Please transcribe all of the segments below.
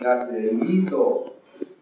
Grazie dell'invito.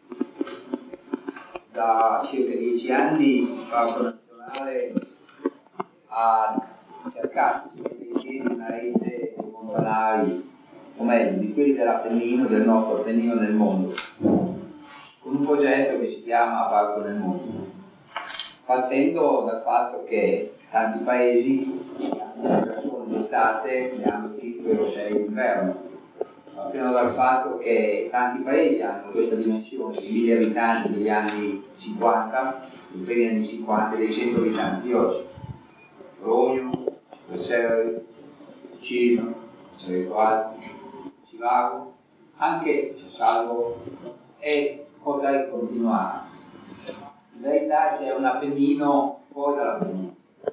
Da circa 10 anni il Parco Nazionale ha cercato di mettere in piedi una rete di montanari, o meglio, di quelli dell'Appennino, del nostro Appennino nel mondo, con un progetto che si chiama Parco nel Mondo, partendo dal fatto che tanti paesi hanno persone d'estate, ne hanno 5 o 6 d'inverno. Partendo dal fatto che tanti paesi hanno questa dimensione di 1000 abitanti degli anni 50, dei primi anni 50 e dei 100 abitanti di oggi. Rogno, Vercelli, Cino, Cerequati, Civago, anche Salvo, e potrei continuare. In verità c'è un Appennino fuori dall'Appennino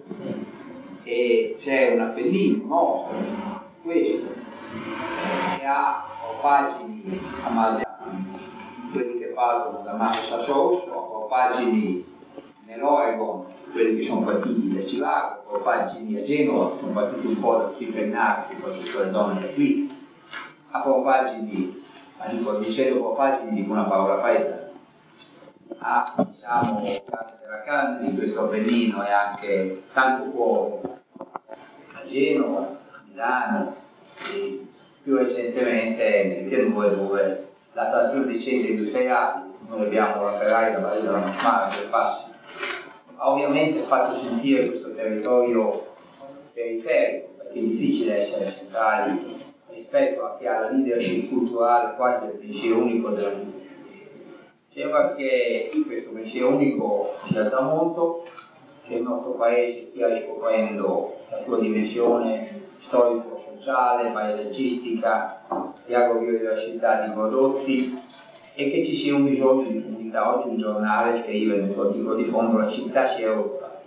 e c'è un Appennino nostro, questo, che ha pagine a Maldiani, quelli che partono da Massa Sosso, o pagine nell'Oregon, quelli che sono partiti da Civago, o pagine a Genova, che sono partiti un po' da tutti i pennati, soprattutto le donne da qui, a pagine, dicendo pagine dico una parola fredda, a diciamo carne della carne di questo Appennino e anche tanto cuore a Genova, a Milano e più recentemente nel pianure dove l'attrazione dei centri industriali, noi abbiamo la Ferrari, la Barilla, la Masmara, che passi, ha ovviamente fatto sentire questo territorio periferico, perché è difficile essere centrali rispetto a chi ha la leadership culturale quasi del pensiero unico della vita. Sembra che questo pensiero unico sia al tramonto, che il nostro paese stia riscoprendo la sua dimensione storico-sociale, paesaggistica, di agrobiodiversità di prodotti e che ci sia un bisogno di comunità. Oggi un giornale scrive nel suo articolo di fondo: la città si è rotta.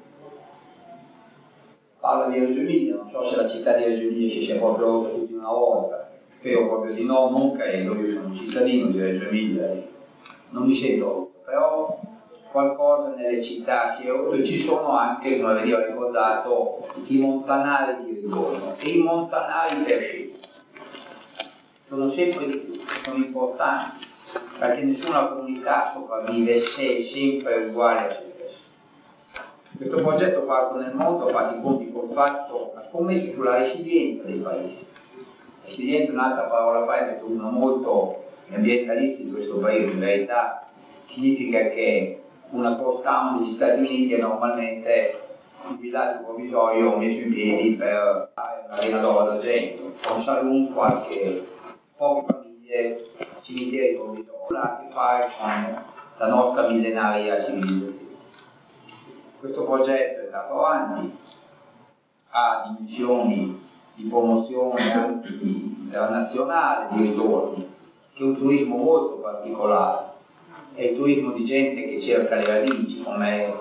Parla di Reggio Emilia, non so se la città di Reggio Emilia si sia proprio rotta più di una volta, spero proprio di no, non credo, io sono un cittadino di Reggio Emilia e non mi sento rotto, però qualcosa nelle città si è rotto e ci sono anche, come veniva ricordato, i montanari di ritorno e i montanari per scelta. Sono sempre di più, sono importanti, perché nessuna comunità sopravvive se è sempre uguale a se stessa. Questo progetto Parco nel Mondo ha fatto i conti col fatto, ha scommesso sulla resilienza dei paesi. Resilienza è un'altra parola fredda che usa molto gli ambientalisti di questo paese, in verità significa che una coast town degli Stati Uniti è normalmente un villaggio provvisorio messo in piedi per fare un'arena d'oro d'argento, con saloon, qualche poche famiglie, cimiteri provvisori, ha a che fare con la nostra millenaria civilizzazione. Questo progetto è andato avanti, ha dimensioni di promozione anche internazionale di ritorno, che è un turismo molto particolare, è il turismo di gente che cerca le radici, come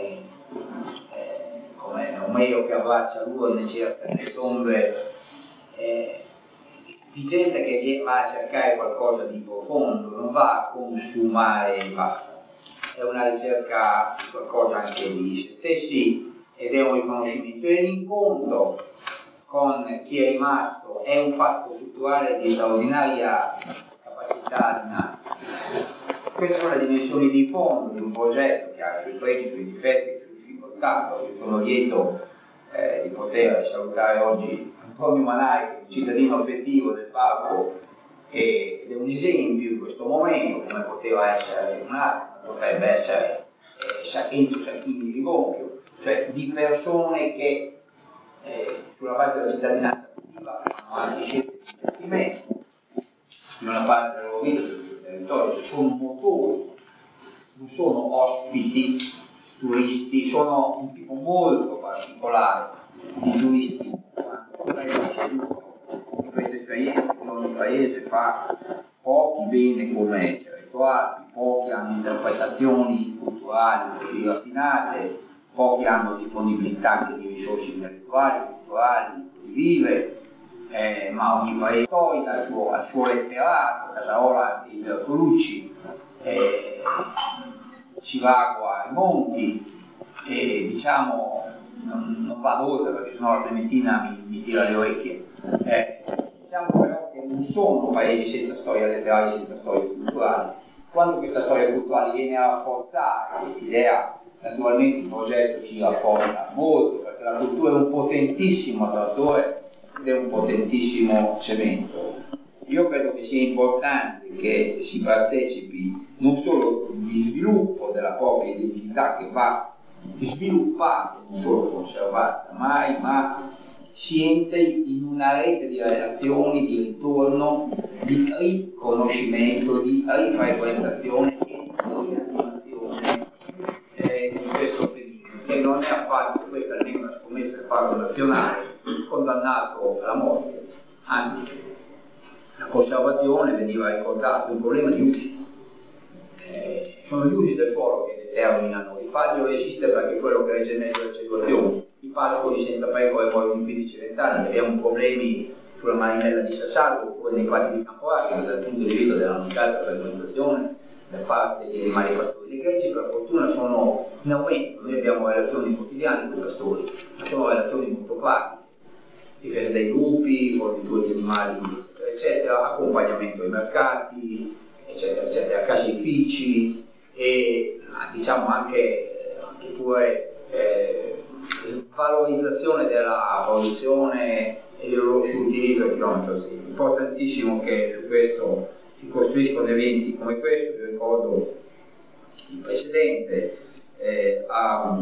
Omero che abbraccia l'uomo e cerca le tombe, di gente che va a cercare qualcosa di profondo, non va a consumare e basta. È una ricerca di qualcosa anche di se stessi ed è un riconoscimento e l'incontro con chi è rimasto è un fatto culturale di straordinaria capacità di nascita. Queste sono le dimensioni di fondo di un progetto che ha i suoi pregi, i suoi difetti, le sue difficoltà. Io sono lieto di poter salutare oggi Antonio Manai, che è un cittadino effettivo del parco ed è un esempio in questo momento, come poteva essere un altro, potrebbe essere Enzo Sacchini di Rigonfio, cioè di persone che sulla base della cittadinanza attiva hanno anche scelte di investimento in una parte della loro vita, del territorio, cioè sono motori, non sono ospiti, turisti, sono un tipo molto particolare di turisti, queste esperienze che ogni paese fa, pochi bene come territoriali, pochi hanno interpretazioni culturali così raffinate, pochi hanno disponibilità anche di risorse intellettuali, culturali, così vive, ma ogni paese ha il suo letterato, Casarola e Bertolucci, Civago ai Monti, e diciamo non vado oltre perché sennò la Clementina mi tira le orecchie. Diciamo però che non sono paesi senza storia letteraria, senza storia culturale. Quando questa storia culturale viene a rafforzare quest'idea, naturalmente il progetto si rafforza molto, perché la cultura è un potentissimo attrattore ed è un potentissimo cemento. Io credo che sia importante che si partecipi non solo di sviluppo della propria identità, che va sviluppata, non solo conservata mai, ma si entra in una rete di relazioni, di ritorno, di riconoscimento, di rifrequentazione e di rianimazione in questo periodo, che non è affatto, questa almeno una scommessa del Parco Nazionale, condannato alla morte, anzi la conservazione veniva ricordato un problema di usi. Sono gli usi del suolo che determinano. Il faggio esiste perché è quello che regge meglio le situazioni. I pascoli senza pecore muoiono in 15-20 anni, abbiamo problemi sulla marinella di Sassargo oppure nei prati di Campoacqua dal punto di vista della mancata frequentazione da parte dei animali pastori. Le greggi per fortuna sono in aumento, noi abbiamo relazioni quotidiane con i pastori, ma sono relazioni molto pratiche, difesa dai lupi, fornitura di animali, eccetera, accompagnamento ai mercati, eccetera, eccetera, caseifici e diciamo anche pure valorizzazione della produzione e del loro utilizzo a chilometro zero. Importantissimo che su questo si costruiscono eventi come questo. Io ricordo il precedente a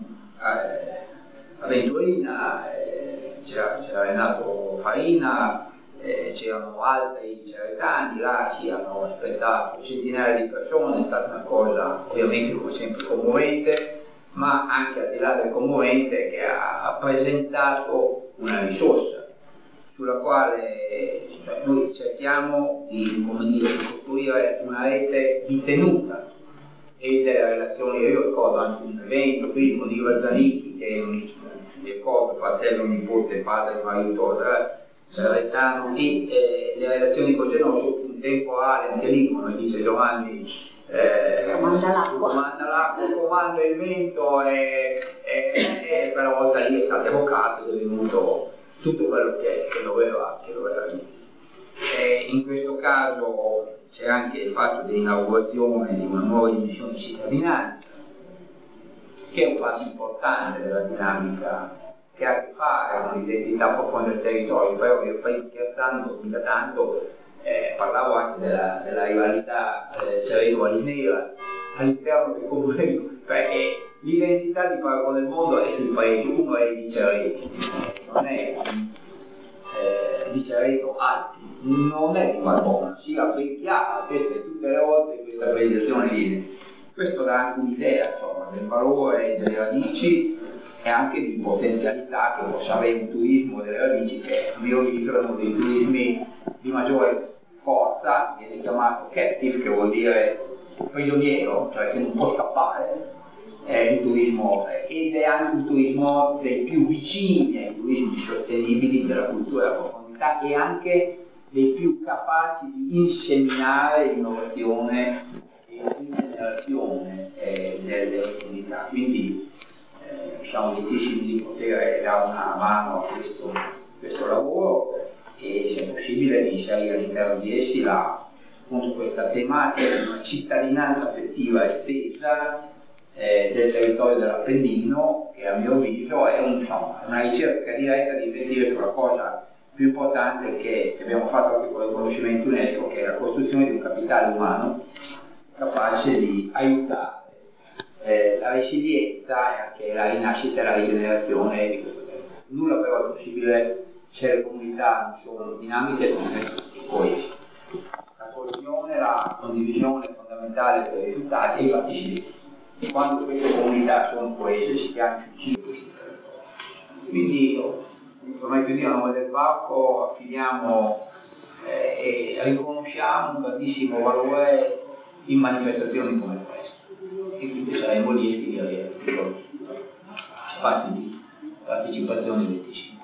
Venturina, c'era Renato Farina, c'erano altri ceretani, là ci hanno aspettato centinaia di persone, è stata una cosa ovviamente come sempre commovente, ma anche al di là del commovente che ha presentato una risorsa sulla quale noi cerchiamo di, come dire, di costruire una rete di tenuta e delle relazioni. Io ricordo anche un evento qui con Iva Zanicchi, che mi ricordo fratello, nipote, padre, marito Salernitano, e le relazioni con Genoso, un temporale anche lì, come dice Giovanni, comanda l'acqua, comanda il vento e per la volta lì è stato evocato ed è venuto tutto quello che doveva venire. In questo caso c'è anche il fatto dell'inaugurazione di una nuova dimensione di cittadinanza, che è un passo importante della dinamica che ha a che fare con l'identità profonda del territorio. Però io poi scherzando mica tanto parlavo anche della rivalità Cerreto-Alisnera all'interno del comune, perché l'identità di Parco del Mondo è sui paesi. Uno è di Cerreto, non è di Cerreto Alpi, non è di Valbona, si applicchiava queste tutte le volte questa realizzazione lì. Questo dà anche un'idea, insomma, del valore delle radici e anche di potenzialità che possa avere un turismo delle radici, che a mio avviso è uno dei turismi di maggiore forza, viene chiamato captive, che vuol dire prigioniero, cioè che non può scappare. È il turismo, ed è anche un turismo dei più vicini ai turismi sostenibili della cultura della profondità e anche dei più capaci di inseminare l'innovazione e l'ingenerazione delle comunità. Quindi siamo lietissimi di poter dare una mano a questo lavoro e, se possibile, di inserire all'interno di essi appunto questa tematica di una cittadinanza affettiva estesa del territorio dell'Appennino, che a mio avviso è una ricerca diretta di investire sulla cosa più importante che abbiamo fatto anche con il riconoscimento UNESCO, che è la costruzione di un capitale umano capace di aiutare la resilienza e anche la rinascita e la rigenerazione di questo territorio. Nulla però è possibile se le comunità non sono dinamiche e coesi. La coesione, la condivisione è fondamentale per i risultati e infatti si vede. Quando queste comunità sono coese si chiamano suicidi. Quindi, come più dire, a nome del parco affiniamo e riconosciamo un grandissimo valore in manifestazioni come questa. E quindi saremo lieti di avere spazi di partecipazione 25.